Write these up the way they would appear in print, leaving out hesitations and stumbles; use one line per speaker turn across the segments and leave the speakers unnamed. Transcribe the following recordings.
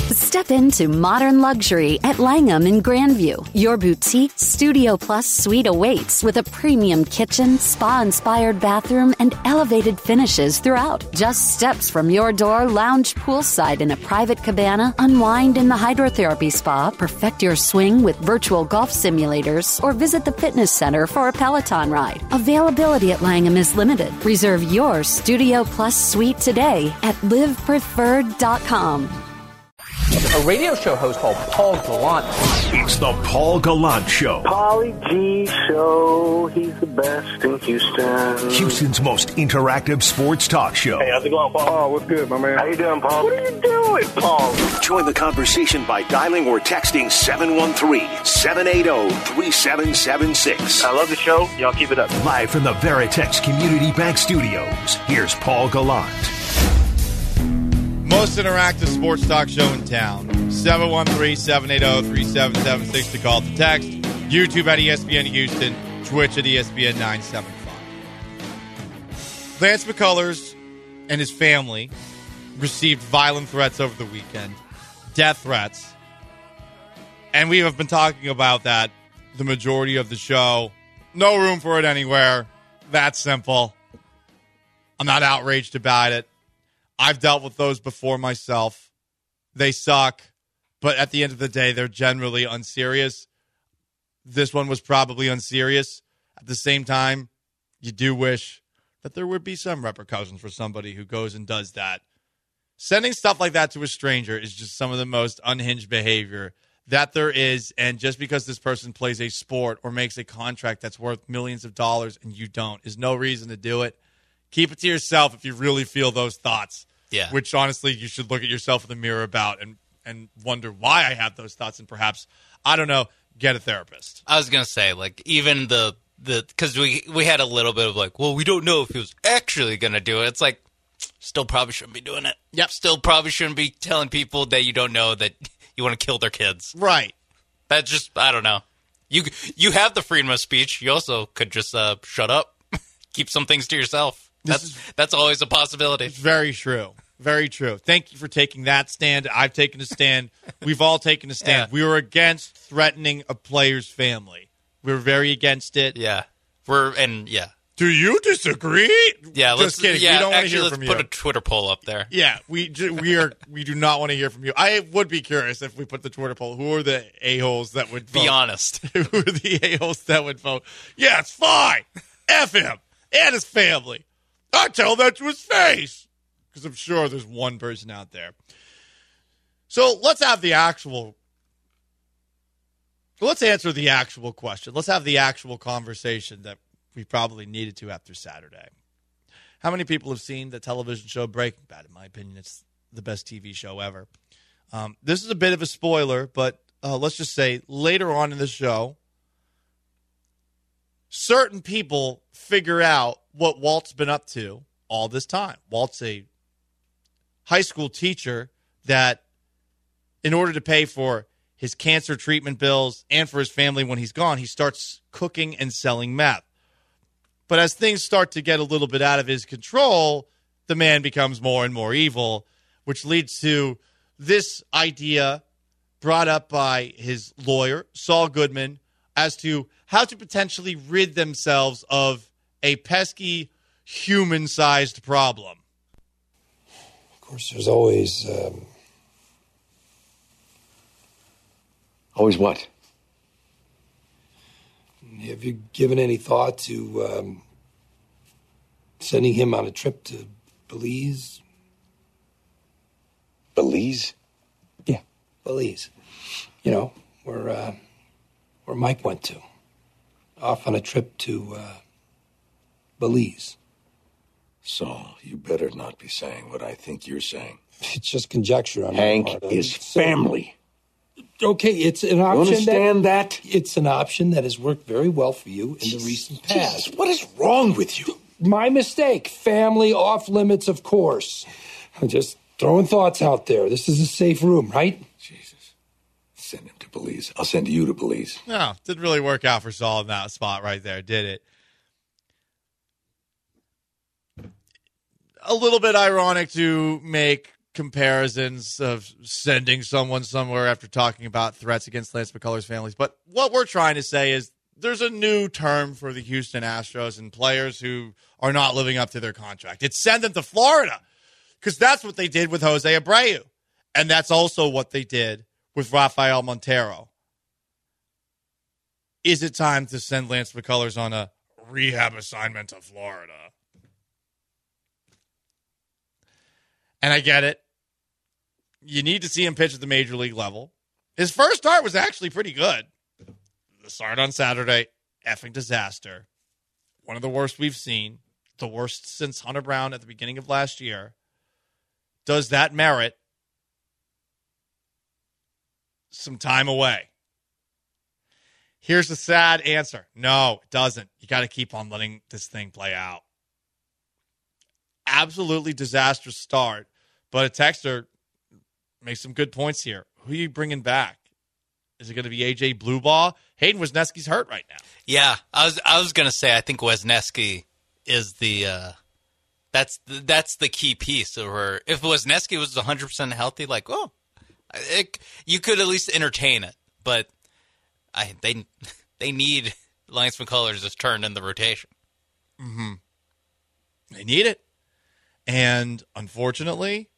Step into modern luxury at Langham in Grandview. Your boutique Studio Plus suite awaits with a premium kitchen, spa-inspired bathroom, and elevated finishes throughout. Just steps from your door, lounge poolside in a private cabana, unwind in the hydrotherapy spa, perfect your swing with virtual golf simulators, or visit the fitness center for a Peloton ride. Availability at Langham is limited. Reserve your Studio Plus suite today at livepreferred.com.
A radio show host called Paul Gallant.
It's the Paul Gallant Show.
Pauly G Show. He's the best in Houston.
Houston's most interactive sports talk show.
Hey, how's it going, Paul? Oh, what's good, my man? How you doing, Paul? What are you doing, Paul?
Join the conversation by dialing or texting 713-780-3776.
I love the show. Y'all keep it up.
Live from the Veritex Community Bank Studios, here's Paul Gallant.
Most interactive sports talk show in town. 713-780-3776 to call, to text. YouTube at ESPN Houston. Twitch at ESPN 975. Lance McCullers and his family received violent threats over the weekend. Death threats. And we have been talking about that the majority of the show. No room for it anywhere. That simple. I'm not outraged about it. I've dealt with those before myself. They suck, but at the end of the day, they're generally unserious. This one was probably unserious. At the same time, you do wish that there would be some repercussions for somebody who goes and does that. Sending stuff like that to a stranger is just some of the most unhinged behavior that there is, and just because this person plays a sport or makes a contract that's worth millions of dollars and you don't is no reason to do it. Keep it to yourself if you really feel those thoughts.
Yeah.
Which, honestly, you should look at yourself in the mirror about and wonder why I have those thoughts, and perhaps, I don't know, get a therapist.
I was going to say, like, even because we had a little bit of like, well, we don't know if he was actually going to do it. It's like, still probably shouldn't be doing it.
Yep.
Still probably shouldn't be telling people that you don't know that you want to kill their kids.
Right.
That's just, I don't know. You have the freedom of speech. You also could just shut up. Keep some things to yourself. That's always a possibility.
Very true. Very true. Thank you for taking that stand. I've taken a stand. We've all taken a stand. Yeah. We were against threatening a player's family. We were very against it.
Yeah.
Do you disagree?
Yeah,
just kidding.
Yeah,
we don't want to hear
let's
from you.
Put a Twitter poll up there.
Yeah, we do not want to hear from you. I would be curious if we put the Twitter poll. Who are the a-holes that would vote?
Be honest.
Who are the a-holes that would vote? Yeah, it's fine. F him and his family. I tell that to his face. Because I'm sure there's one person out there. So let's answer the actual question. Let's have the actual conversation that we probably needed to after Saturday. How many people have seen the television show Breaking Bad? In my opinion, it's the best TV show ever. This is a bit of a spoiler, but let's just say later on in the show, certain people figure out what Walt's been up to all this time. Walt's a high school teacher that, in order to pay for his cancer treatment bills and for his family when he's gone, he starts cooking and selling meth. But as things start to get a little bit out of his control, the man becomes more and more evil, which leads to this idea brought up by his lawyer, Saul Goodman, as to how to potentially rid themselves of a pesky, human-sized problem.
Of course, there's always...
Always what?
Have you given any thought to sending him on a trip to Belize?
Belize?
Yeah, Belize. You know, where Mike went to. Off on a trip to Belize.
Saul, you better not be saying what I think you're saying.
It's just conjecture on
Hank
my part.
is family.
Okay, it's an option.
You understand that?
It's an option that has worked very well for you in the recent past.
Jesus, what is wrong with you?
My mistake. Family off limits, of course. I'm just throwing thoughts out there. This is a safe room, right?
Jesus. Send him to Belize. I'll send you to Belize.
No, didn't really work out for Saul in that spot right there, did it? A little bit ironic to make comparisons of sending someone somewhere after talking about threats against Lance McCullers' families. But what we're trying to say is there's a new term for the Houston Astros and players who are not living up to their contract. It's send them to Florida, because that's what they did with Jose Abreu. And that's also what they did with Rafael Montero. Is it time to send Lance McCullers on a rehab assignment to Florida? And I get it. You need to see him pitch at the major league level. His first start was actually pretty good. The start on Saturday, effing disaster. One of the worst we've seen. The worst since Hunter Brown at the beginning of last year. Does that merit some time away? Here's the sad answer. No, it doesn't. You got to keep on letting this thing play out. Absolutely disastrous start, but a texter makes some good points here. Who are you bringing back? Is it going to be A.J. Bluebaugh? Hayden Wesneski's hurt right now.
Yeah, I was going to say I think Wesneski is the that's the key piece. Or if Wesneski was 100% healthy, like, you could at least entertain it. But they need Lance McCullers' turn in the rotation.
Mm-hmm. They need it. And unfortunately,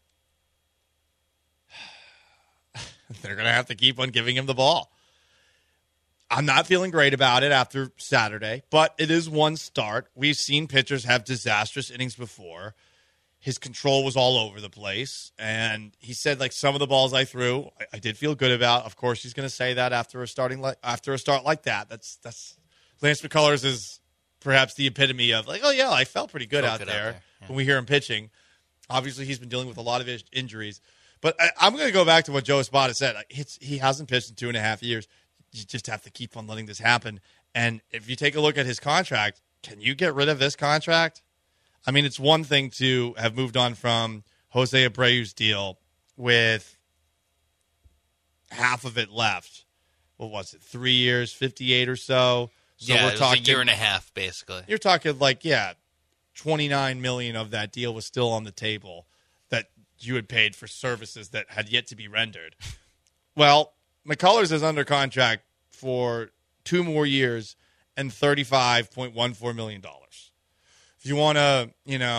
they're going to have to keep on giving him the ball. I'm not feeling great about it after Saturday, but it is one start. We've seen pitchers have disastrous innings before. His control was all over the place, and he said, like, some of the balls I threw, I did feel good about. Of course, he's going to say that after a start like that. That's Lance McCullers is perhaps the epitome of, like, oh yeah, I felt pretty good out there. Yeah. When we hear him pitching. Obviously, he's been dealing with a lot of injuries, but I'm going to go back to what Joe Espada said. He hasn't pitched in 2.5 years. You just have to keep on letting this happen. And if you take a look at his contract, can you get rid of this contract? I mean, it's one thing to have moved on from Jose Abreu's deal with half of it left. What was it, 3 years, 58 or so? So
yeah,
we're talking
a year and a half, basically.
You're talking like, $29 million of that deal was still on the table that you had paid for services that had yet to be rendered. Well, McCullers is under contract for 2 more years and $35.14 million. If you want to,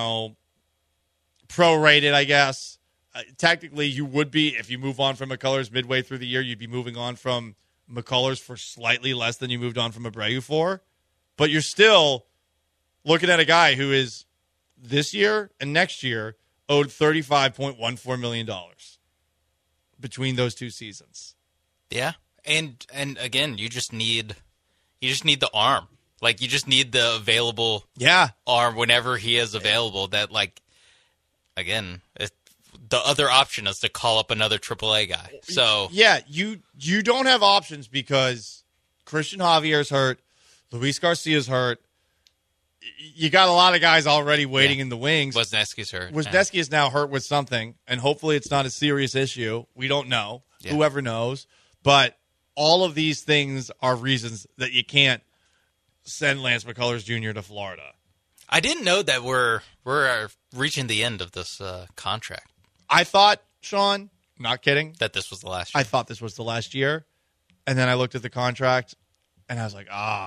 prorate it, I guess, technically you would be, if you move on from McCullers midway through the year, you'd be moving on from McCullers for slightly less than you moved on from Abreu for. But you're still looking at a guy who is this year and next year owed $35.14 million between those 2 seasons.
Yeah, and again, you just need the arm. Like, you just need the available arm whenever he is available. That, like, again, the other option is to call up another AAA guy. So
yeah, you don't have options because Christian Javier's hurt, Luis Garcia's hurt. You got a lot of guys already waiting in the wings.
Wesneski's hurt.
Wesneski is now hurt with something, and hopefully it's not a serious issue. We don't know. Yeah. Whoever knows. But all of these things are reasons that you can't send Lance McCullers Jr. to Florida.
I didn't know that we're reaching the end of this contract.
I thought, Sean, not kidding,
that this was the last year.
I thought this was the last year. And then I looked at the contract, and I was like,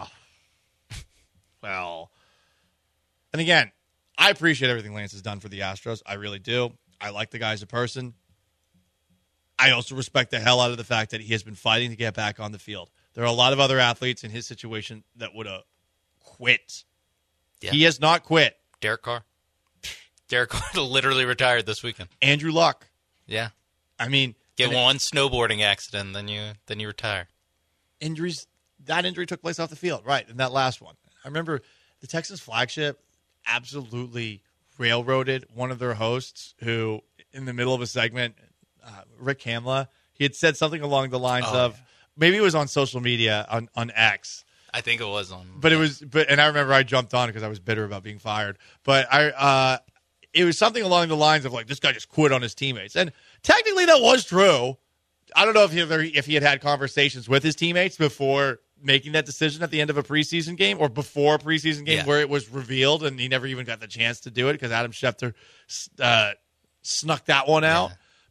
well. And again, I appreciate everything Lance has done for the Astros. I really do. I like the guy as a person. I also respect the hell out of the fact that he has been fighting to get back on the field. There are a lot of other athletes in his situation that would have quit. Yeah. He has not quit.
Derek Carr literally retired this weekend.
Andrew Luck.
Yeah.
I mean,
get one snowboarding accident, then you retire.
Injuries. That injury took place off the field, right? And that last one. I remember the Texans flagship absolutely railroaded one of their hosts who, in the middle of a segment, Rick Hamla, he had said something along the lines of, maybe it was on social media on X.
I think it was on.
But it was, and I remember I jumped on because I was bitter about being fired. But it was something along the lines of, like, this guy just quit on his teammates, and technically that was true. I don't know if he had conversations with his teammates before making that decision at the end of a preseason game or before a preseason game where it was revealed and he never even got the chance to do it because Adam Schefter snuck that one out.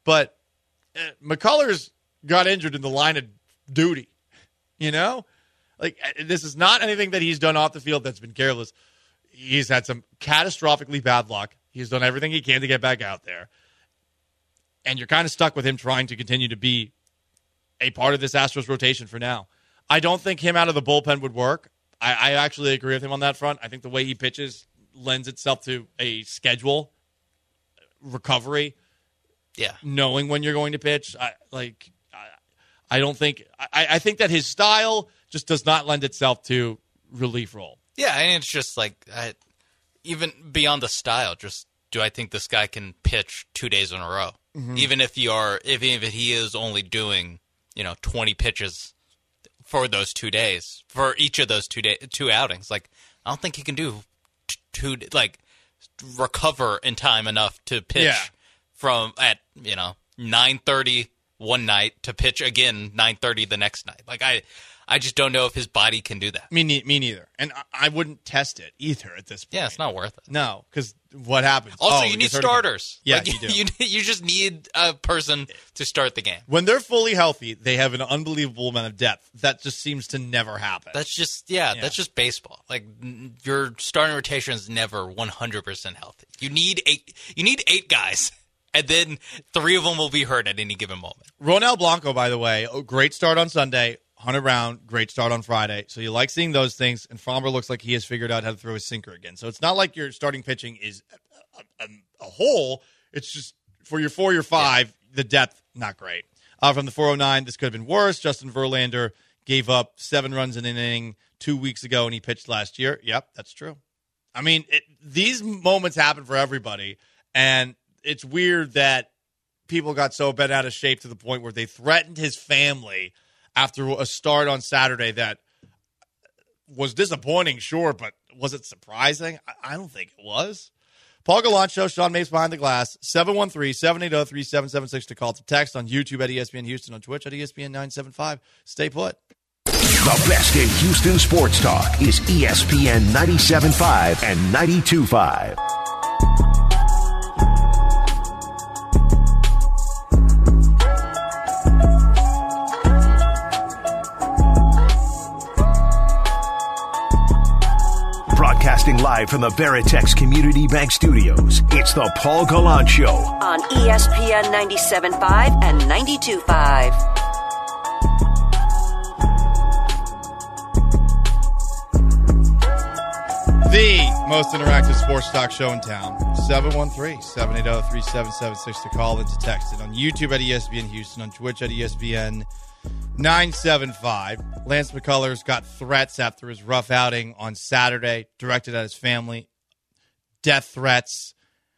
But McCullers got injured in the line of duty, Like, this is not anything that he's done off the field that's been careless. He's had some catastrophically bad luck. He's done everything he can to get back out there. And you're kind of stuck with him trying to continue to be a part of this Astros rotation for now. I don't think him out of the bullpen would work. I actually agree with him on that front. I think the way he pitches lends itself to a schedule recovery.
Yeah.
Knowing when you're going to pitch. I don't think – I think that his style just does not lend itself to relief role.
Yeah, and it's just like even beyond the style, just do I think this guy can pitch 2 days in a row? Mm-hmm. Even if he is only doing 20 pitches for those 2 days, for each of those two outings, like I don't think he can do recover in time enough to pitch from at 9:30 one night to pitch again 9:30 the next night. Like I just don't know if his body can do that.
Me neither. And I wouldn't test it either at this point.
Yeah, it's not worth it.
No, because what happens?
Also, you need starters.
Yeah, you do.
You just need a person to start the game.
When they're fully healthy, they have an unbelievable amount of depth. That just seems to never happen.
That's just that's just baseball. Like your starting rotation is never 100% healthy. You need 8 guys. And then 3 of them will be hurt at any given moment.
Ronel Blanco, by the way, great start on Sunday. Hunter Brown, great start on Friday. So you like seeing those things. And Fromber looks like he has figured out how to throw his sinker again. So it's not like your starting pitching is a hole. It's just for your 4, your 5, the depth, not great. From the 409, this could have been worse. Justin Verlander gave up 7 runs in an inning 2 weeks ago, and he pitched last year. Yep, that's true. I mean, these moments happen for everybody. And it's weird that people got so bent out of shape to the point where they threatened his family after a start on Saturday that was disappointing, sure, but was it surprising? I don't think it was. Paul Gallant Show, Sean Mapes behind the glass, 713-780-3776 to call to text on YouTube at ESPN Houston, on Twitch at ESPN 975. Stay put.
The best in Houston sports talk is ESPN 97.5 and 92.5. Broadcasting live from the Veritex Community Bank Studios, it's the Paul Gallant Show
on ESPN 97.5 and 92.5.
The most interactive sports talk show in town. 713-780-3776 to call and to text it. On YouTube at ESPN Houston, on Twitch at ESPN 975. Lance McCullers got threats after his rough outing on Saturday, directed at his family. Death threats.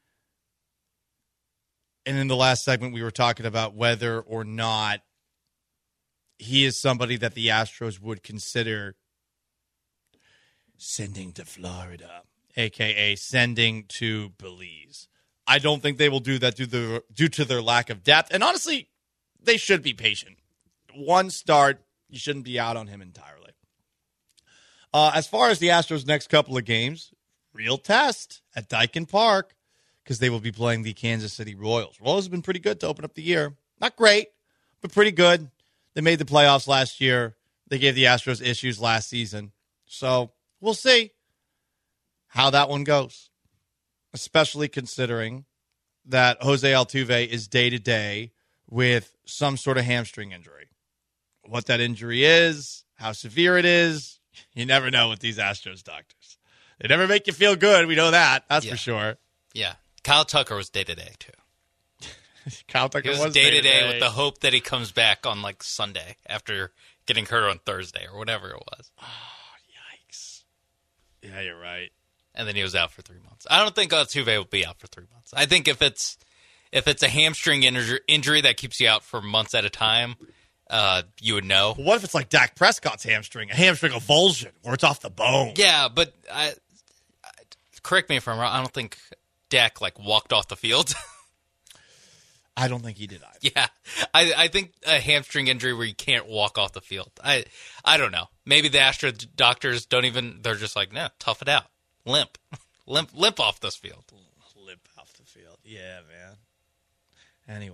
And in the last segment, we were talking about whether or not he is somebody that the Astros would consider sending to Florida, a.k.a. sending to Belize. I don't think they will do that due to their lack of depth. And honestly, they should be patient. One start, you shouldn't be out on him entirely. As far as the Astros' next couple of games, real test at Daikin Park because they will be playing the Kansas City Royals. Royals have been pretty good to open up the year. Not great, but pretty good. They made the playoffs last year. They gave the Astros issues last season. So we'll see how that one goes, especially considering that Jose Altuve is day-to-day with some sort of hamstring injury. What that injury is, how severe it is, you never know with these Astros doctors. They never make you feel good. We know that. That's for sure.
Yeah. Kyle Tucker was day-to-day, too.
Kyle Tucker
was day-to-day with the hope that he comes back on, Sunday after getting hurt on Thursday or whatever it was.
Oh, yikes. Yeah, you're right.
And then he was out for 3 months. I don't think Altuve will be out for 3 months. I think if it's a hamstring injury that keeps you out for months at a time, you would know.
Well, what if it's like Dak Prescott's hamstring, a hamstring avulsion, where it's off the bone?
Yeah, but correct me if I'm wrong. I don't think Dak walked off the field.
I don't think he did either.
Yeah, I think a hamstring injury where you can't walk off the field. I don't know. Maybe the Astros doctors don't even. They're just like, no, tough it out, limp off this field.
Limp off the field. Yeah, man. Anyway,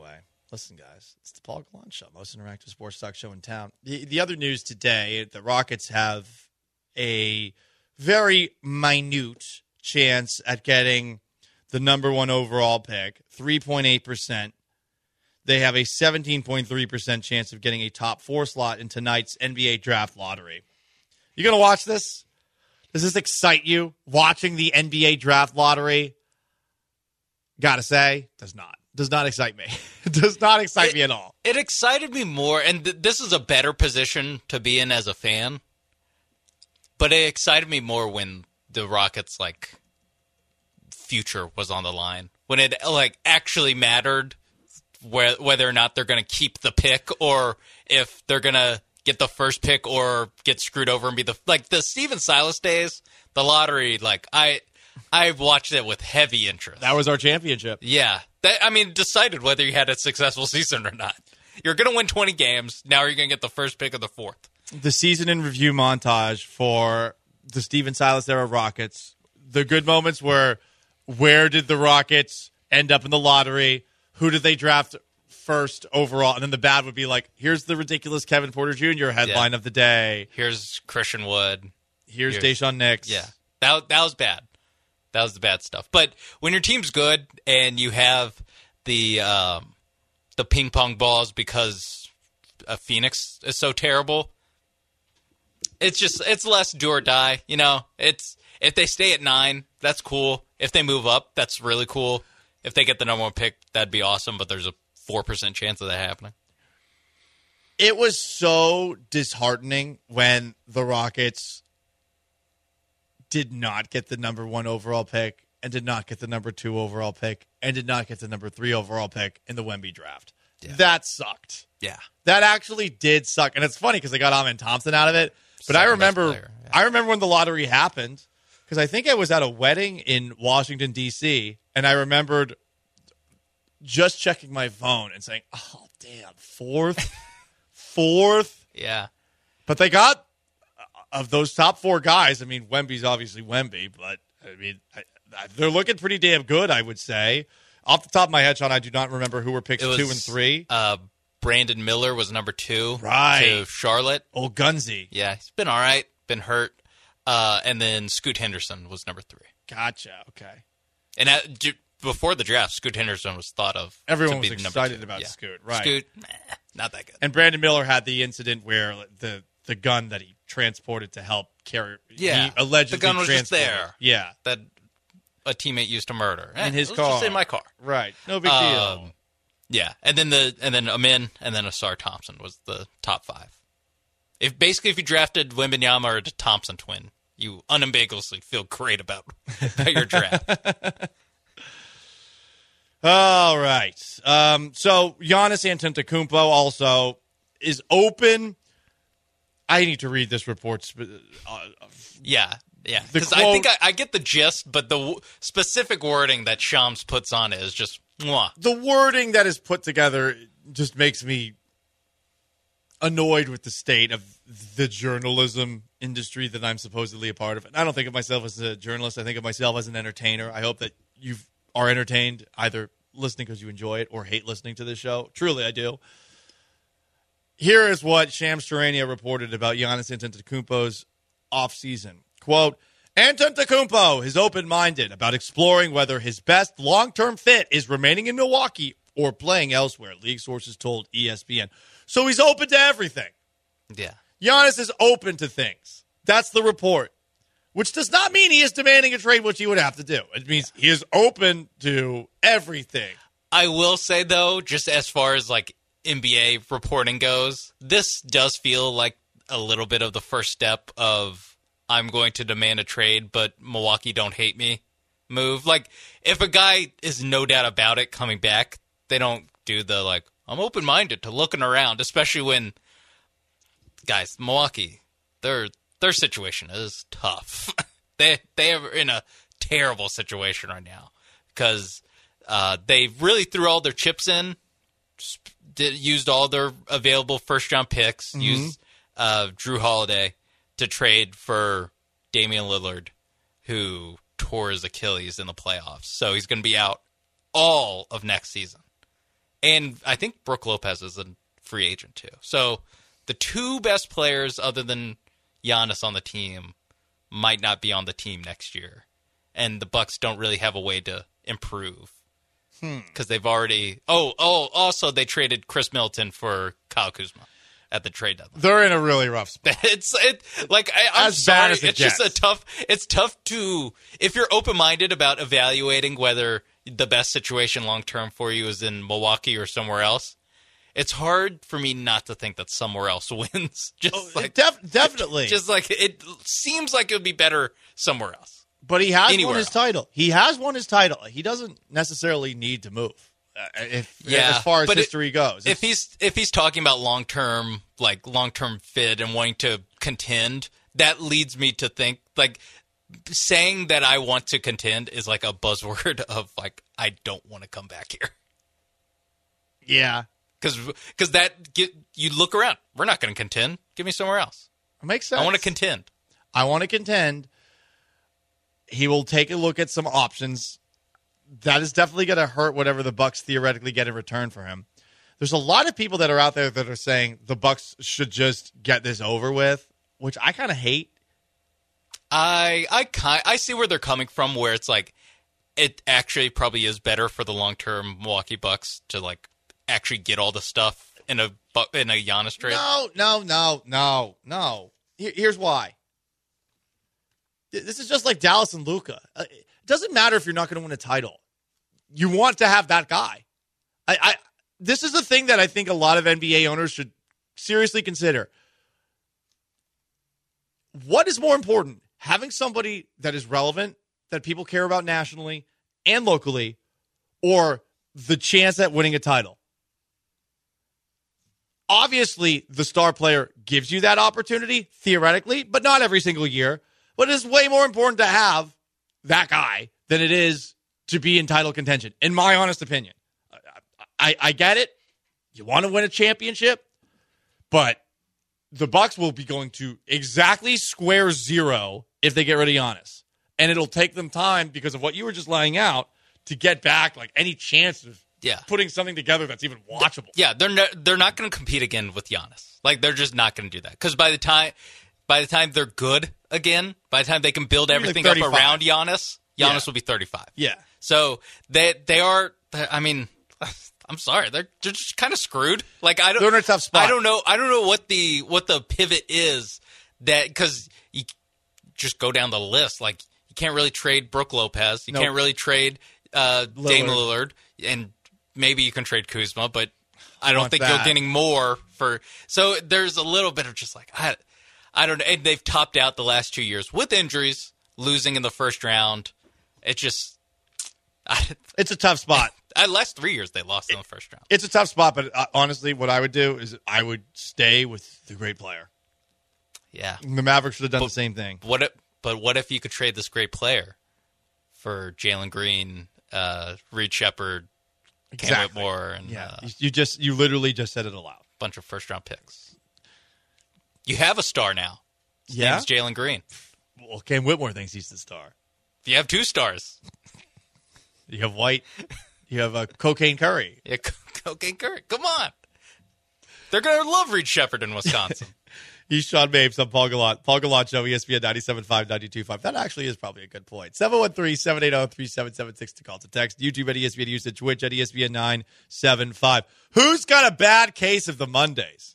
Listen, guys, it's the Paul Gallant Show, most interactive sports talk show in town. The other news today, the Rockets have a very minute chance at getting the number 1 overall pick, 3.8%. They have a 17.3% chance of getting a top 4 slot in tonight's NBA draft lottery. You going to watch this? Does this excite you? Watching the NBA draft lottery? Gotta say, does not. Does not excite me. It does not excite me at all.
It excited me more, and this is a better position to be in as a fan, but it excited me more when the Rockets, future was on the line. When it, actually mattered whether or not they're going to keep the pick or if they're going to get the first pick or get screwed over and be the Steven Silas days, the lottery, I watched it with heavy interest.
That was our championship.
Yeah. Decided whether you had a successful season or not. You're going to win 20 games. Now you're going to get the first pick of the 4th.
The season in review montage for the Steven Silas era Rockets. The good moments were, where did the Rockets end up in the lottery? Who did they draft first overall? And then the bad would be here's the ridiculous Kevin Porter Jr. headline of the day.
Here's Christian Wood.
Here's Deshaun Nix.
Yeah. That was bad. That was the bad stuff. But when your team's good and you have the ping pong balls because Phoenix is so terrible, it's less do or die. It's if they stay at 9, that's cool. If they move up, that's really cool. If they get the number 1 pick, that'd be awesome. But there's a 4% chance of that happening.
It was so disheartening when the Rockets did not get the number 1 overall pick and did not get the number 2 overall pick and did not get the number 3 overall pick in the Wemby draft. Yeah. That sucked.
Yeah.
That actually did suck. And it's funny because they got Amen Thompson out of it. But I remember when the lottery happened because I think I was at a wedding in Washington, D.C., and I remembered just checking my phone and saying, oh, damn, 4th? 4th?
Yeah.
But they got... Of those top 4 guys, Wemby's obviously Wemby, but they're looking pretty damn good, I would say. Off the top of my head, Sean, I do not remember who were picks 2 and 3.
Brandon Miller was number 2
to
Charlotte.
Old Gunsy.
Yeah, he's been all right, been hurt. And then Scoot Henderson was number 3.
Gotcha, okay.
And before the draft, Scoot Henderson was thought of.
Everyone was excited about Scoot, right?
Scoot, not that good.
And Brandon Miller had the incident where the gun that he transported to help carry.
Yeah,
he allegedly
the gun was just there.
Yeah,
that a teammate used to murder
in his
it was
car.
Just in my car,
right? No big deal.
Yeah, and then Amin and then Asar Thompson was the top 5. If you drafted Wembanyama or the Thompson twin, you unambiguously feel great about your draft.
All right. So Giannis Antetokounmpo also is open. I need to read this report.
Yeah. Because I think I get the gist, but the specific wording that Shams puts on it is just mwah.
The wording that is put together just makes me annoyed with the state of the journalism industry that I'm supposedly a part of. And I don't think of myself as a journalist. I think of myself as an entertainer. I hope that you are entertained, either listening because you enjoy it or hate listening to this show. Truly, I do. Here is what Shams Charania reported about Giannis Antetokounmpo's offseason. Quote, Antetokounmpo is open-minded about exploring whether his best long-term fit is remaining in Milwaukee or playing elsewhere, league sources told ESPN. So he's open to everything.
Yeah.
Giannis is open to things. That's the report, which does not mean he is demanding a trade, which he would have to do. It means he is open to everything.
I will say, though, just as far as NBA reporting goes, this does feel like a little bit of the first step of I'm going to demand a trade, but Milwaukee don't hate me move. If a guy is no doubt about it coming back, they don't do the, I'm open-minded to looking around, especially when, guys, Milwaukee, their situation is tough. They are in a terrible situation right now because they really threw all their chips in, used all their available first-round picks, used Drew Holiday to trade for Damian Lillard, who tore his Achilles in the playoffs. So he's going to be out all of next season. And I think Brook Lopez is a free agent too. So the two best players other than Giannis on the team might not be on the team next year. And the Bucks don't really have a way to improve. Because they've already... also they traded Chris Middleton for Kyle Kuzma at the trade deadline.
They're in a really rough spot.
I'm
as
sorry.
bad as it gets.
It's tough to... If you're open-minded about evaluating whether the best situation long-term for you is in Milwaukee or somewhere else, it's hard for me not to think that somewhere else wins.
Definitely.
Just like it seems like it would be better somewhere else.
But he has
Anywhere
won his
else.
title. He has won his title. He doesn't necessarily need to move as far as history goes.
If he's talking about long-term fit and wanting to contend, that leads me to think like saying that I want to contend is like a buzzword of like I don't want to come back here.
Yeah.
Because you look around. We're not going to contend. Give me somewhere else.
It makes sense.
I want to contend.
He will take a look at some options. That is definitely going to hurt whatever the Bucks theoretically get in return for him. There's a lot of people that are out there that are saying the Bucks should just get this over with, which I kind of hate.
I see where they're coming from, where it's like it actually probably is better for the long-term Milwaukee Bucks to like actually get all the stuff in a Giannis trade.
No. Here's why. This is just like Dallas and Luka. It doesn't matter if you're not going to win a title. You want to have that guy. This is a thing that I think a lot of NBA owners should seriously consider. What is more important? Having somebody that is relevant, that people care about nationally and locally, or the chance at winning a title? Obviously, the star player gives you that opportunity, theoretically, but not every single year. But it's way more important to have that guy than it is to be in title contention, in my honest opinion. I get it. You want to win a championship, but the Bucks will be going to exactly square zero if they get rid of Giannis. And it'll take them time because of what you were just laying out to get back like any chance of putting something together that's even watchable.
Yeah, they're not going to compete again with Giannis. Like they're just not going to do that because by the time they're good again, by the time they can build everything up around Giannis will be 35.
Yeah.
So they are. I mean, I'm sorry, they're just kind of screwed. Like
they're in a tough spot.
I don't know what the pivot is that because you just go down the list. Like you can't really trade Brook Lopez. You can't really trade Dame Lillard, and maybe you can trade Kuzma, but I don't think you're getting more for. So there's a little bit of just like I don't know. And they've topped out the last 2 years with injuries, losing in the first round. It's just...
it's a tough spot.
Last 3 years, they lost in the first round.
It's a tough spot, but honestly, what I would do is I would stay with the great player.
Yeah.
The Mavericks should have done the same thing.
But what if you could trade this great player for Jalen Green, Reed Shepherd, Cam Whitmore, and...
You literally just said it aloud.
Bunch of first-round picks. You have a star now. His name's Jalen Green.
Well, Cam Whitmore thinks he's the star.
You have 2 stars.
You have White. You have Cocaine Curry.
Yeah, Cocaine Curry. Come on. They're going to love Reed Shepherd in Wisconsin.
He's Sean Mapes. I'm Paul Gallant. Paul Gallant Show, ESPN 97.5, 92.5. That actually is probably a good point. 713-780-3776 to call to text. YouTube at ESPN Houston. Twitch at ESPN 975. Who's got a bad case of the Mondays?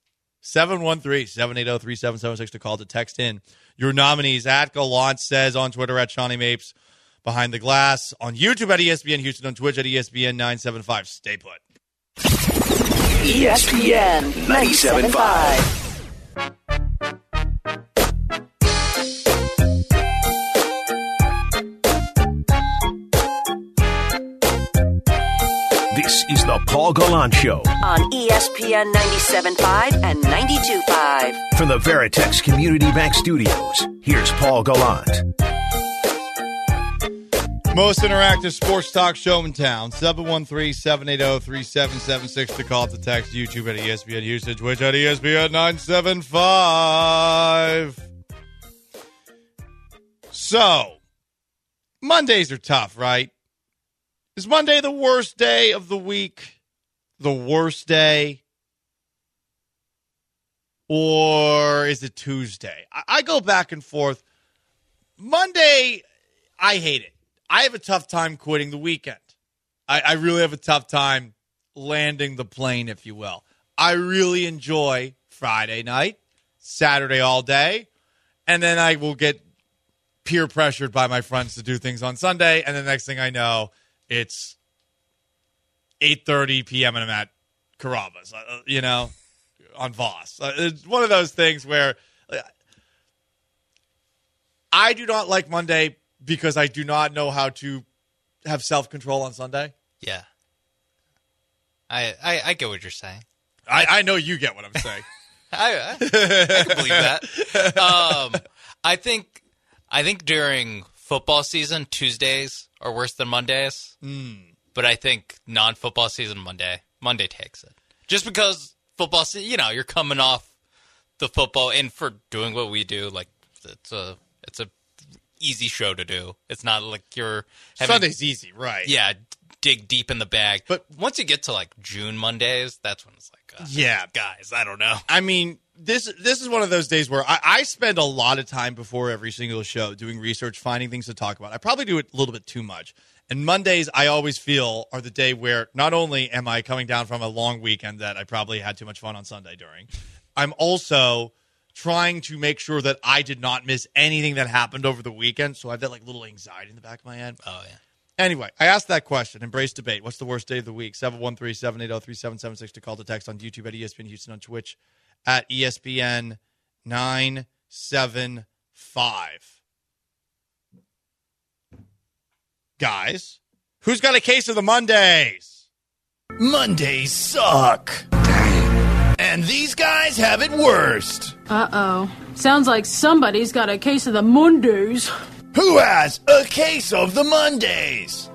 713-780-3776 to call to text in. Your nominees at Gallant Says on Twitter at Shawnee Mapes Behind the Glass. On YouTube at ESPN Houston. On Twitch at ESPN 975. Stay put.
ESPN 97.5. This is the Paul Gallant Show
on ESPN 97.5 and 92.5.
From the Veritex Community Bank Studios, here's Paul Gallant.
Most interactive sports talk show in town. 713-780-3776 to call to text. YouTube at ESPN Houston. Twitch at ESPN 975. So, Mondays are tough, right? Is Monday the worst day of the week? the worst day, or is it Tuesday? I go back and forth. Monday, I hate it. I have a tough time quitting the weekend. I really have a tough time landing the plane, if you will. I really enjoy Friday night, Saturday all day, and then I will get peer pressured by my friends to do things on Sunday, and the next thing I know, it's 8:30 p.m. and I'm at Carrabba's, on Voss. It's one of those things where I do not like Monday because I do not know how to have self-control on Sunday.
Yeah. I get what you're saying.
I know you get what I'm saying.
I can believe that. I think during football season, Tuesdays are worse than Mondays. But I think non-football season, Monday takes it. Just because football season, you're coming off the football, and for doing what we do, like it's a easy show to do. It's not like you're having,
Sunday's easy, right?
Yeah, dig deep in the bag. But once you get to like June Mondays, that's when it's like, guys, I don't know.
I mean, this is one of those days where I spend a lot of time before every single show doing research, finding things to talk about. I probably do it a little bit too much. And Mondays, I always feel, are the day where not only am I coming down from a long weekend that I probably had too much fun on Sunday during, I'm also trying to make sure that I did not miss anything that happened over the weekend. So I have that like little anxiety in the back of my head.
Oh, yeah.
Anyway, I asked that question. Embrace debate. What's the worst day of the week? 713-780-3776 to call to text on YouTube at ESPN Houston, on Twitch at ESPN 975. Guys, who's got a case of the Mondays?
Mondays suck. Dang. And these guys have it worst.
Uh-oh. Sounds like somebody's got a case of the Mondays.
Who has a case of the Mondays?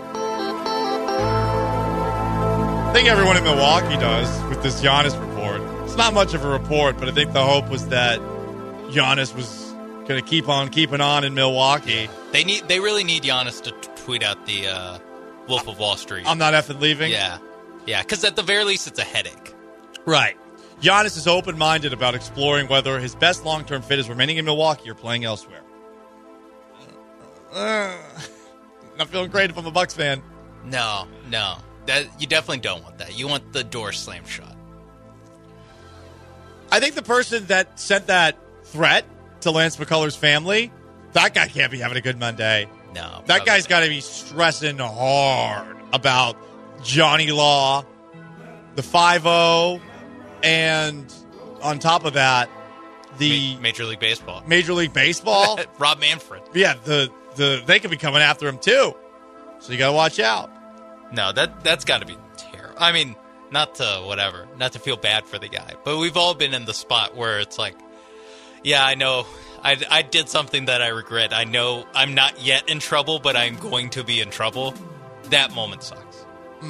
I think everyone in Milwaukee does with this Giannis report. It's not much of a report, but I think the hope was that Giannis was going to keep on keeping on in Milwaukee.
They really need Giannis to tweet out the Wolf of Wall Street.
I'm not effing leaving.
Yeah, because at the very least, it's a headache.
Right. Giannis is open-minded about exploring whether his best long-term fit is remaining in Milwaukee or playing elsewhere. Not feeling great if I'm a Bucks fan.
No. You definitely don't want that. You want the door slammed shut.
I think the person that sent that threat to Lance McCullers' family, that guy can't be having a good Monday.
No.
That guy's got to be stressing hard about Johnny Law, the 5-0, and on top of that, the
Major League Baseball.
Rob
Manfred.
Yeah, they could be coming after him too. So you got to watch out.
No, that's got to be terrible. I mean, not to feel bad for the guy, but we've all been in the spot where it's like, yeah, I know I did something that I regret. I know I'm not yet in trouble, but I'm going to be in trouble. That moment sucks.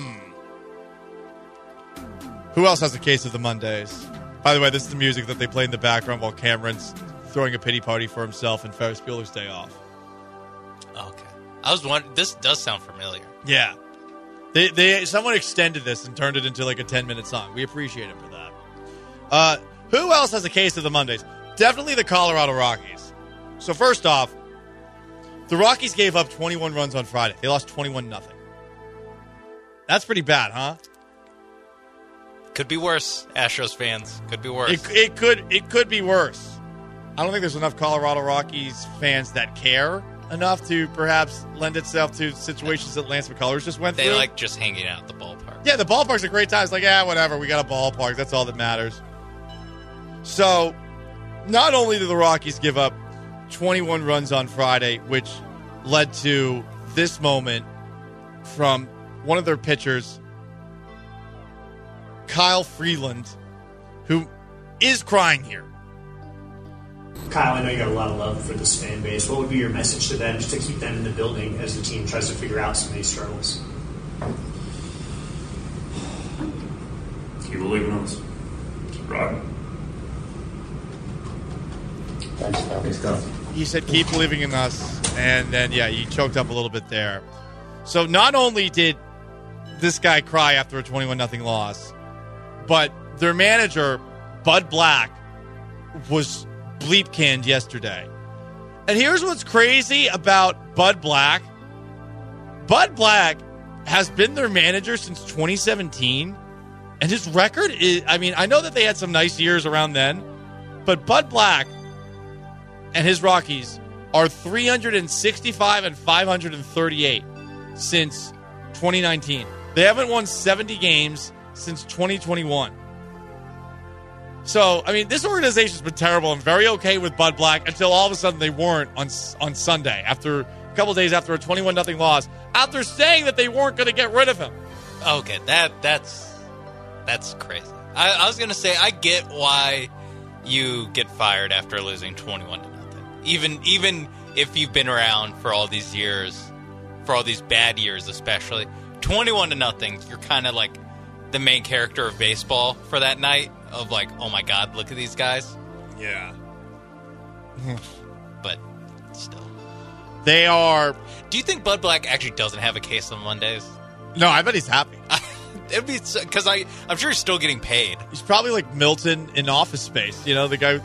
Who else has a case of the Mondays? By the way, this is the music that they play in the background while Cameron's throwing a pity party for himself and Ferris Bueller's Day Off.
Okay. I was wondering, this does sound familiar.
Yeah. Someone extended this and turned it into like a 10-minute song. We appreciate it for that. Who else has a case of the Mondays? Definitely the Colorado Rockies. So first off, the Rockies gave up 21 runs on Friday. They lost 21-0. That's pretty bad, huh?
Could be worse, Astros fans. Could be worse.
It could be worse. I don't think there's enough Colorado Rockies fans that care enough to perhaps lend itself to situations that Lance McCullers just went through.
They like just hanging out at the ballpark.
Yeah, the ballpark's a great time. It's like, whatever. We got a ballpark. That's all that matters. So, not only did the Rockies give up 21 runs on Friday, which led to this moment from one of their pitchers, Kyle Freeland, who is crying here.
Kyle, I know you got a lot of love for this fan base. What would be your message to them just to keep them in the building as the team tries to figure out some of these struggles?
Keep believing in us. Keep riding. Thanks.
He said, keep believing in us. And then, you choked up a little bit there. So not only did this guy cry after a 21-0 loss. But their manager, Bud Black, was bleep canned yesterday. And here's what's crazy about Bud Black. Bud Black has been their manager since 2017. And his record is, I mean, I know that they had some nice years around then, but Bud Black and his Rockies are 365 and 538 since 2019. They haven't won 70 games since 2021. So, I mean, this organization's been terrible. I'm very okay with Bud Black until all of a sudden they weren't on Sunday, after a couple days after a 21-0 loss, after saying that they weren't going to get rid of him.
Okay, that's crazy. I was going to say, I get why you get fired after losing 21-0. Even if you've been around for all these years, for all these bad years especially, 21-0, you're kind of like the main character of baseball for that night, of like, oh my God, look at these guys.
Yeah.
But still.
They are...
Do you think Bud Black actually doesn't have a case on Mondays?
No, I bet he's happy.
It'd be, because I'm sure he's still getting paid.
He's probably like Milton in Office Space. You know, the guy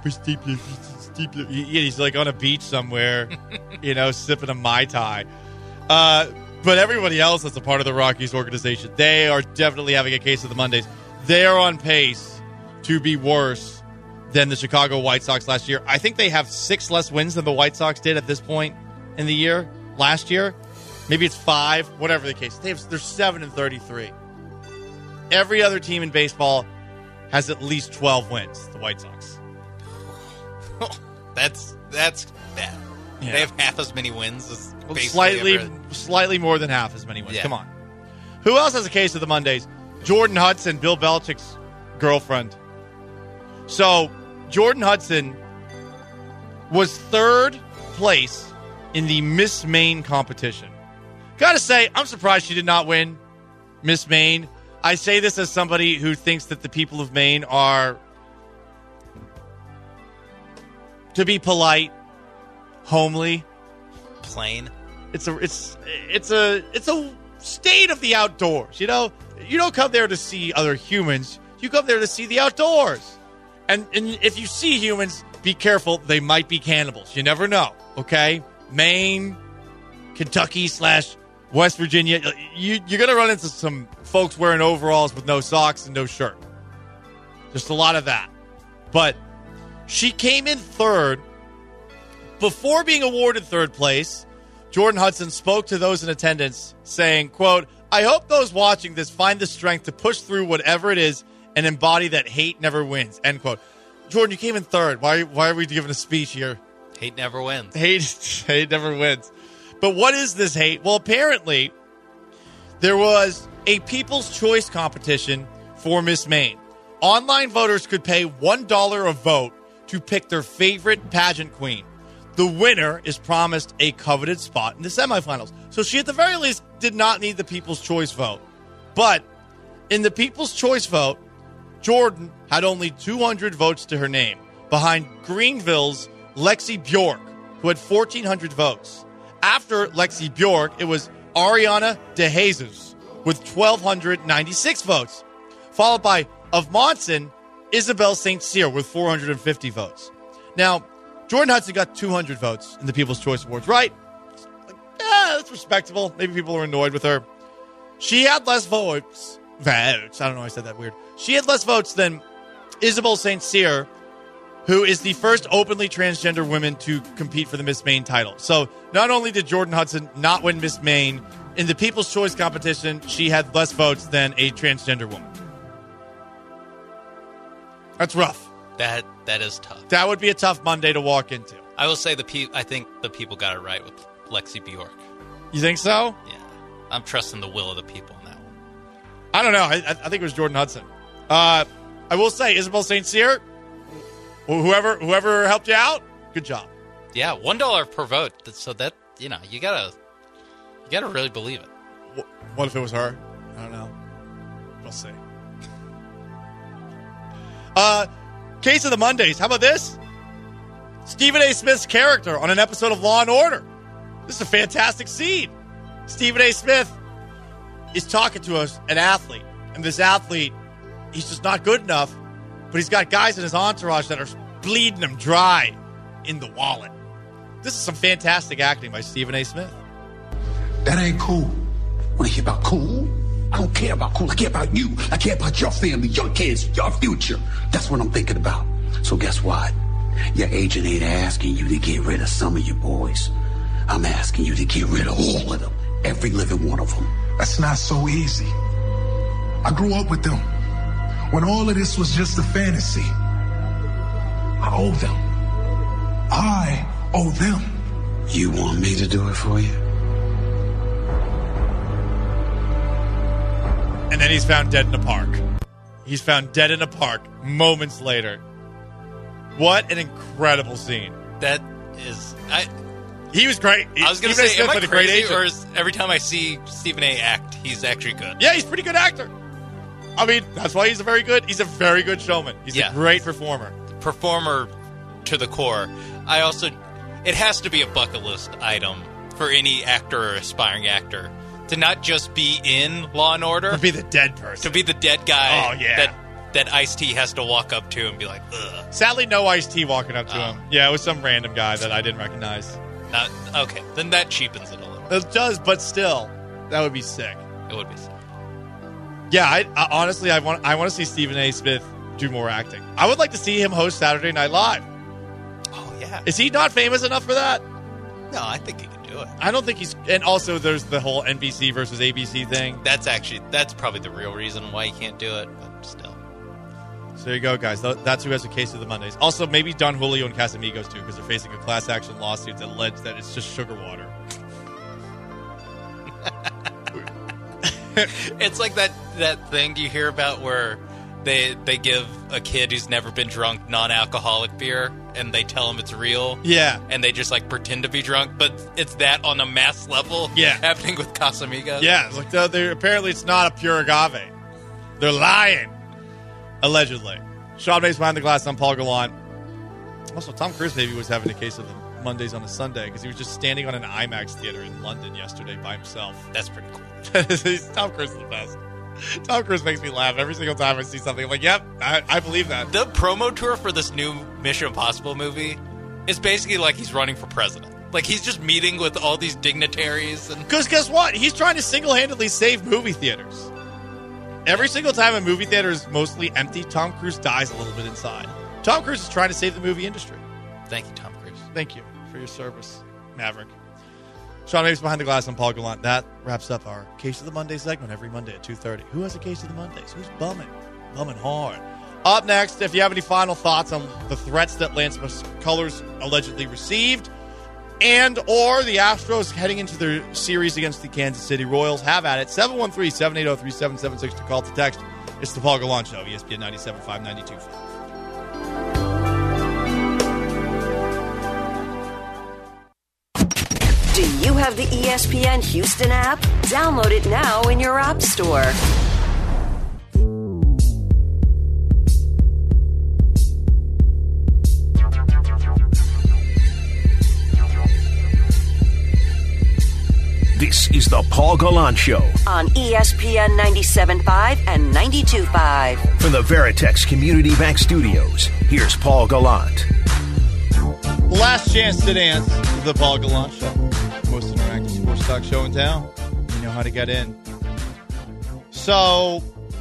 he's like on a beach somewhere, you know, sipping a Mai Tai. But everybody else that's a part of the Rockies organization, they are definitely having a case of the Mondays. They are on pace to be worse than the Chicago White Sox last year. I think they have 6 less wins than the White Sox did at this point in the year last year. Maybe it's 5, whatever the case. They're 7-33. Every other team in baseball has at least 12 wins. The White Sox.
That's bad. Yeah. They have half as many wins as
slightly more than half as many wins.
Yeah.
Come on. Who else has a case of the Mondays? Jordan Hudson, Bill Belichick's girlfriend. So Jordan Hudson was 3rd place in the Miss Maine competition. Gotta say, I'm surprised she did not win Miss Maine. I say this as somebody who thinks that the people of Maine are, to be polite, homely,
plain.
It's a state of the outdoors. You know, you don't come there to see other humans. You come there to see the outdoors. And if you see humans, be careful. They might be cannibals. You never know. Okay, Maine, Kentucky / West Virginia. You're gonna run into some folks wearing overalls with no socks and no shirt. Just a lot of that. But she came in 3rd. Before being awarded 3rd place, Jordan Hudson spoke to those in attendance saying, quote, "I hope those watching this find the strength to push through whatever it is and embody that hate never wins," end quote. Jordan, you came in 3rd. Why are we giving a speech here?
Hate never wins.
Hate never wins. But what is this hate? Well, apparently, there was a People's Choice competition for Miss Maine. Online voters could pay $1 a vote to pick their favorite pageant queen. The winner is promised a coveted spot in the semifinals. So she, at the very least, did not need the People's Choice vote. But in the People's Choice vote, Jordan had only 200 votes to her name, behind Greenville's Lexi Bjork, who had 1,400 votes. After Lexi Bjork, it was Ariana DeJesus with 1,296 votes, followed by, of Monson, Isabel St. Cyr with 450 votes. Now, Jordan Hudson got 200 votes in the People's Choice Awards, right? That's respectable. Maybe people are annoyed with her. She had less votes. I don't know why I said that weird. She had less votes than Isabel St. Cyr, who is the first openly transgender woman to compete for the Miss Maine title. So not only did Jordan Hudson not win Miss Maine, in the People's Choice competition, she had less votes than a transgender woman. That's rough.
That is tough.
That would be a tough Monday to walk into.
I will say I think the people got it right with Lexi Bjork.
You think so?
Yeah. I'm trusting the will of the people on that one.
I don't know. I think it was Jordan Hudson. I will say, Isabel St. Cyr, whoever helped you out, good job.
Yeah, $1 per vote. So that, you gotta really believe it.
What if it was her? I don't know. We'll see. Case of the Mondays. How about this? Stephen A. Smith's character on an episode of Law & Order. This is a fantastic scene. Stephen A. Smith is talking to an athlete, and this athlete, he's just not good enough, but he's got guys in his entourage that are bleeding him dry in the wallet. This is some fantastic acting by Stephen A. Smith.
That ain't cool. Want to hear about cool? I don't care about cool. I care about you. I care about your family, your kids, your future. That's what I'm thinking about. So guess what? Your agent ain't asking you to get rid of some of your boys. I'm asking you to get rid of all of them. Every living one of them.
That's not so easy. I grew up with them. When all of this was just a fantasy. I owe them. I owe them.
You want me to do it for you?
And then he's found dead in a park. He's found dead in a park moments later. What an incredible scene.
That is...
He was great.
I was going to say, am I
a great
crazy,
agent.
or is every time I see Stephen A. act, he's actually good?
Yeah, he's a pretty good actor. I mean, that's why he's a very good showman. He's a great performer.
Performer to the core. It has to be a bucket list item for any actor or aspiring actor to not just be in Law and Order.
To be the dead person.
To be the dead guy.
Oh, yeah.
That Ice-T has to walk up to and be like, ugh.
Sadly, no Ice-T walking up to him. Yeah, it was some random guy that I didn't recognize.
Okay, then that cheapens it a little.
It does, but still, that would be sick.
It would be sick.
Yeah, I honestly, I want to see Stephen A. Smith do more acting. I would like to see him host Saturday Night Live.
Oh, yeah.
Is he not famous enough for that?
No, I think he can do it.
I don't think he's... And also, there's the whole NBC versus ABC thing.
That's probably the real reason why he can't do it, but still.
So there you go, guys. That's who has a case of the Mondays. Also, maybe Don Julio and Casamigos, too, because they're facing a class action lawsuit that alleged that it's just sugar water.
It's like that thing you hear about where they give a kid who's never been drunk non-alcoholic beer, and they tell him it's real.
Yeah.
And they just, like, pretend to be drunk, but it's that on a mass level happening with Casamigos.
Yeah, like apparently it's not a pure agave. They're lying. Allegedly. Sean Mace behind the glass. I'm Paul Gallant. Also, Tom Cruise maybe was having a case of the Mondays on a Sunday because he was just standing on an IMAX theater in London yesterday by himself.
That's pretty cool.
Tom Cruise is the best. Tom Cruise makes me laugh every single time I see something. I'm like, yep, I believe that.
The promo tour for this new Mission Impossible movie is basically like he's running for president. Like, he's just meeting with all these dignitaries. Because
guess what? He's trying to single-handedly save movie theaters. Every single time a movie theater is mostly empty, Tom Cruise dies a little bit inside. Tom Cruise is trying to save the movie industry.
Thank you, Tom Cruise.
Thank you for your service, Maverick. Sean Maves behind the glass. I'm Paul Gallant. That wraps up our Case of the Monday segment every Monday at 2:30. Who has a Case of the Mondays? Who's bumming? Bumming hard. Up next, if you have any final thoughts on the threats that Lance McCullers allegedly received and or the Astros heading into their series against the Kansas City Royals, have at it. 713-780-3776 to call to text. It's the Paul Gallant Show, ESPN 97.5, 92.5.
Do you have the ESPN Houston app? Download it now in your app store.
This is the Paul Gallant Show
on ESPN 97.5 and 92.5.
From the Veritex Community Bank Studios, here's Paul Gallant.
Last chance to dance, the Paul Gallant Show. Most interactive sports talk show in town. You know how to get in. So,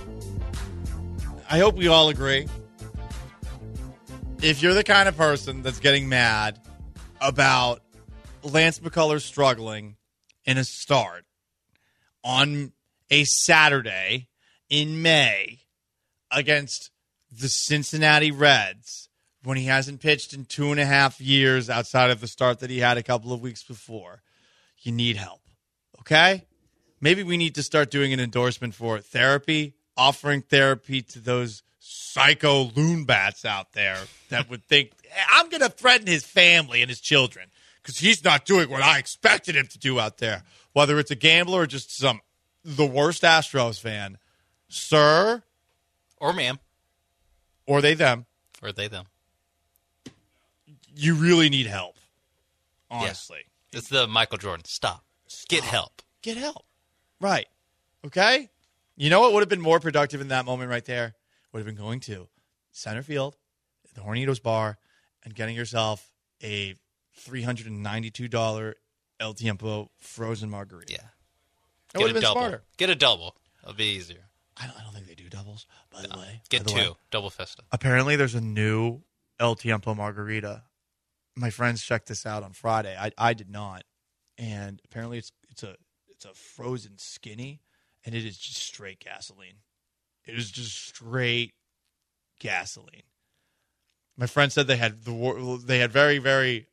I hope we all agree. If you're the kind of person that's getting mad about Lance McCullers struggling in a start on a Saturday in May against the Cincinnati Reds when he hasn't pitched in 2.5 years outside of the start that he had a couple of weeks before, you need help, okay? Maybe we need to start doing an endorsement for therapy, offering therapy to those psycho loon bats out there that would think, I'm going to threaten his family and his children because he's not doing what I expected him to do out there. Whether it's a gambler or just the worst Astros fan, sir.
Or ma'am.
Or they, them.
Or they, them.
You really need help, honestly.
Yeah. It's the Michael Jordan. Stop. Get help.
Get help. Right. Okay? You know what would have been more productive in that moment right there? Would have been going to center field, the Hornitos bar, and getting yourself a $392 El Tiempo frozen margarita.
Yeah.
That would have been
double.
smarter.
Get a double. It'll be easier.
I don't think they do doubles, by the way.
Get two. Double fisted.
Apparently, there's a new El Tiempo margarita. My friends checked this out on Friday. I did not. And apparently it's a frozen skinny, and it is just straight gasoline. It is just straight gasoline. My friend said they had very, very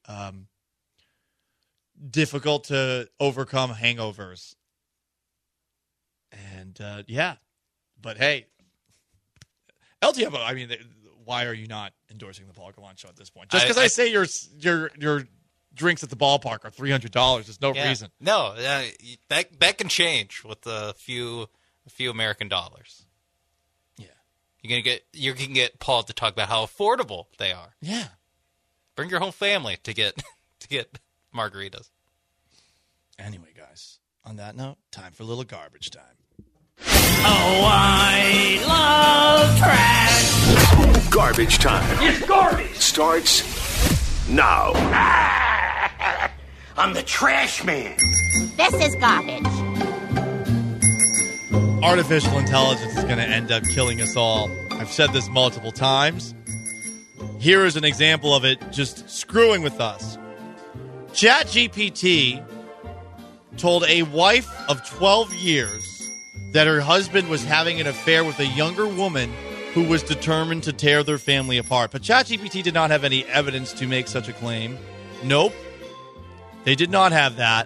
difficult to overcome hangovers. And yeah, but hey, El Tiempo. I mean, why are you not endorsing the Paul Gallant Show at this point? Just because I say your drinks at the ballpark are $300, there's no reason.
No, that can change with a few American dollars.
Yeah,
you can get Paul to talk about how affordable they are.
Yeah,
bring your whole family to get margaritas.
Anyway, guys, on that note, time for a little garbage time.
Oh, I love trash.
Garbage time.
It's garbage.
Starts now.
I'm the trash man.
This is garbage.
Artificial intelligence is going to end up killing us all. I've said this multiple times. Here is an example of it just screwing with us. ChatGPT told a wife of 12 years that her husband was having an affair with a younger woman who was determined to tear their family apart. But ChatGPT did not have any evidence to make such a claim. Nope. They did not have that.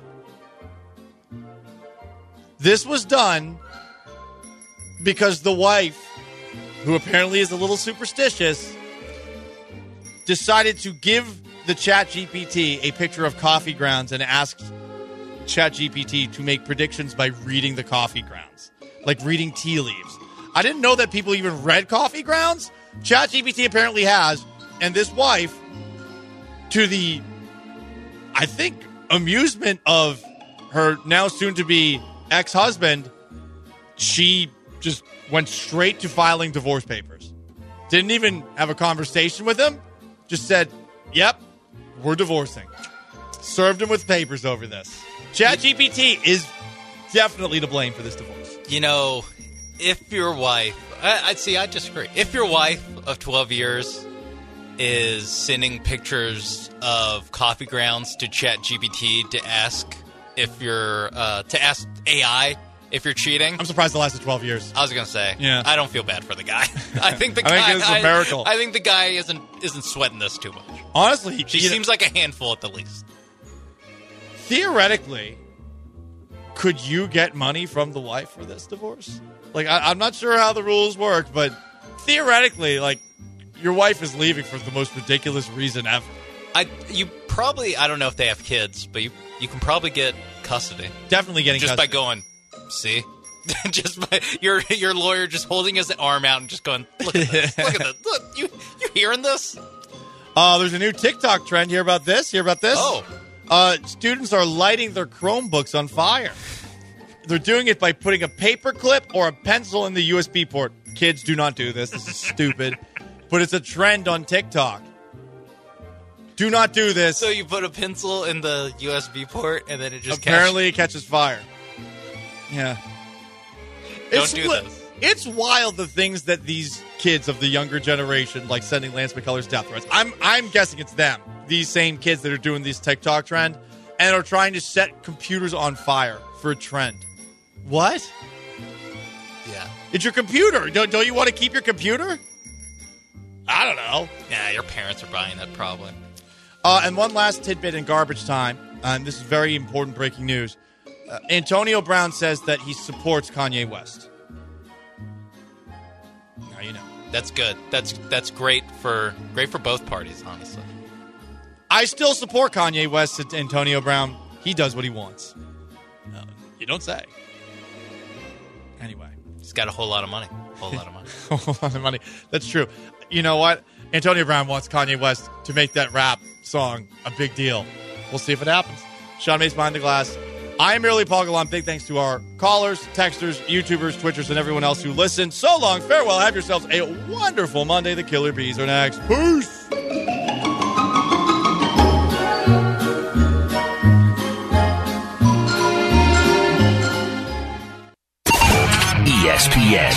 This was done because the wife, who apparently is a little superstitious, decided to give the ChatGPT a picture of coffee grounds and asked ChatGPT to make predictions by reading the coffee grounds, like reading tea leaves. I didn't know that people even read coffee grounds. ChatGPT apparently has, and this wife, to the, I think, amusement of her now soon-to-be ex-husband, she just went straight to filing divorce papers. Didn't even have a conversation with him. Just said, yep, we're divorcing. Served him with papers over this. ChatGPT is definitely to blame for this divorce.
You know, if your wife... I disagree. If your wife of 12 years is sending pictures of coffee grounds to ChatGPT to ask if you're... to ask AI if you're cheating...
I'm surprised it lasted 12 years.
I was going to say,
yeah.
I don't feel bad for the guy. I think the
I
guy...
think it's a miracle.
I think the guy isn't sweating this too much.
Honestly...
She seems like a handful at the least.
Theoretically, could you get money from the wife for this divorce? Like, I'm not sure how the rules work, but theoretically, like, your wife is leaving for the most ridiculous reason ever.
I don't know if they have kids, but you can probably get custody.
Definitely getting
just
custody.
by going, see? Just by your lawyer just holding his arm out and just going, look at this. Look at this. Look, you hearing this?
There's a new TikTok trend. Hear about this?
Oh.
Students are lighting their Chromebooks on fire. They're doing it by putting a paper clip or a pencil in the USB port. Kids, do not do this. This is stupid. But it's a trend on TikTok. Do not do this.
So you put a pencil in the USB port and then it just
apparently it catches fire. Yeah.
Don't do this.
It's wild the things that these kids of the younger generation, like sending Lance McCullers death threats. I'm guessing it's them. These same kids that are doing this TikTok trend and are trying to set computers on fire for a trend. What?
Yeah.
It's your computer. Don't you want to keep your computer? I don't know.
Yeah, your parents are buying that probably.
And one last tidbit in garbage time. This is very important breaking news. Antonio Brown says that he supports Kanye West. Now you know.
That's good. That's great for both parties, honestly.
I still support Kanye West, Antonio Brown. He does what he wants. You don't say. Anyway.
He's got a whole lot of money.
A whole lot of money. That's true. You know what? Antonio Brown wants Kanye West to make that rap song a big deal. We'll see if it happens. Sean Mace behind the glass. I'm merely Paul Gallant. Big thanks to our callers, texters, YouTubers, Twitchers, and everyone else who listened. So long, farewell. Have yourselves a wonderful Monday. The Killer Bees are next. Peace.
ESPN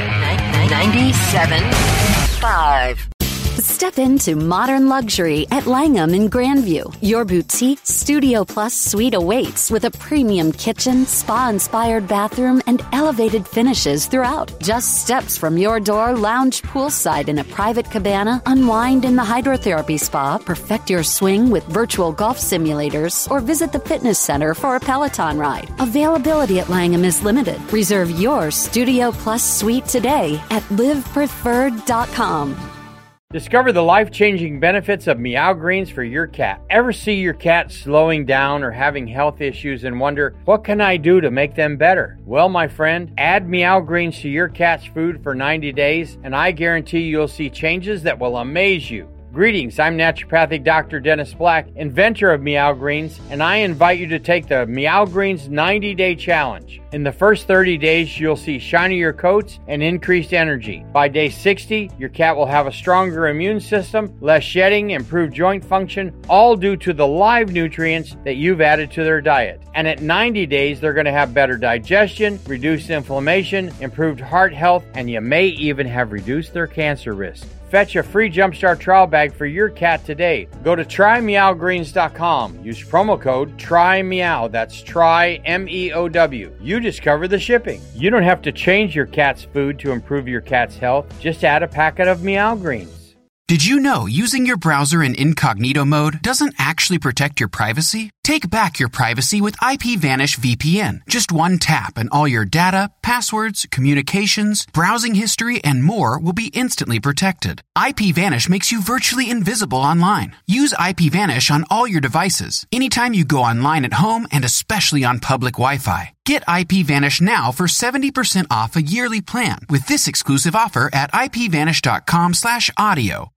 97.5. Step into modern luxury at Langham in Grandview. Your boutique Studio Plus suite awaits with a premium kitchen, spa-inspired bathroom, and elevated finishes throughout. Just steps from your door, lounge poolside in a private cabana, unwind in the hydrotherapy spa, perfect your swing with virtual golf simulators, or visit the fitness center for a Peloton ride. Availability at Langham is limited. Reserve your Studio Plus suite today at livepreferred.com.
Discover the life-changing benefits of Meow Greens for your cat. Ever see your cat slowing down or having health issues and wonder, what can I do to make them better? Well, my friend, add Meow Greens to your cat's food for 90 days, and I guarantee you'll see changes that will amaze you. Greetings, I'm naturopathic Dr. Dennis Black, inventor of Meow Greens, and I invite you to take the Meow Greens 90-day challenge. In the first 30 days, you'll see shinier coats and increased energy. By day 60, your cat will have a stronger immune system, less shedding, improved joint function, all due to the live nutrients that you've added to their diet. And at 90 days, they're going to have better digestion, reduced inflammation, improved heart health, and you may even have reduced their cancer risk. Fetch a free Jumpstart trial bag for your cat today. Go to trymeowgreens.com. Use promo code TRYMEOW. That's try, M-E-O-W. You discover the shipping. You don't have to change your cat's food to improve your cat's health. Just add a packet of Meow Greens.
Did you know using your browser in incognito mode doesn't actually protect your privacy? Take back your privacy with IPVanish VPN. Just one tap and all your data, passwords, communications, browsing history, and more will be instantly protected. IPVanish makes you virtually invisible online. Use IPVanish on all your devices, anytime you go online at home and especially on public Wi-Fi. Get IPVanish now for 70% off a yearly plan with this exclusive offer at IPVanish.com/audio.